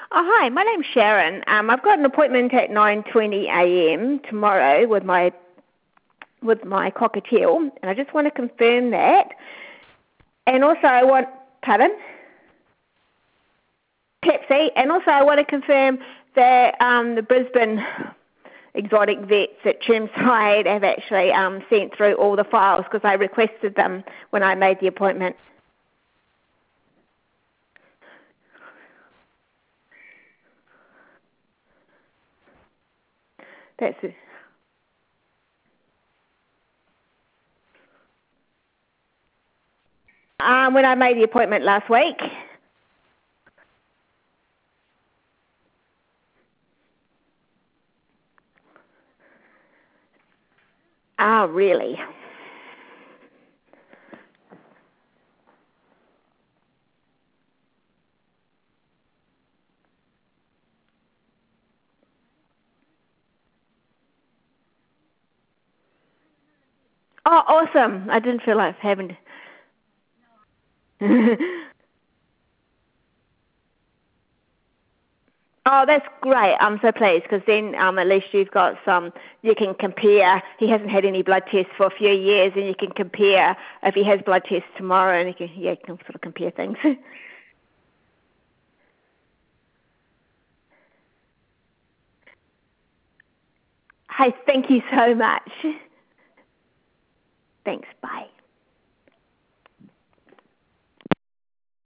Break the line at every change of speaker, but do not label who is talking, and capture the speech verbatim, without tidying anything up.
Oh, hi, my name's Sharon. Um, I've got an appointment at nine twenty a m tomorrow with my with my cockatiel, and I just want to confirm that. And also I want, pardon? Pepsi. And also I want to confirm that um, the Brisbane exotic vets at Chermside have actually um, sent through all the files because I requested them when I made the appointment. That's it. Um, when I made the appointment last week. Oh, really? Oh, awesome. I didn't feel like having to. Oh, that's great. I'm so pleased because then um, at least you've got some, you can compare. He hasn't had any blood tests for a few years and you can compare if he has blood tests tomorrow and you can, yeah, you can sort of compare things. Hey, thank you so much. Thanks.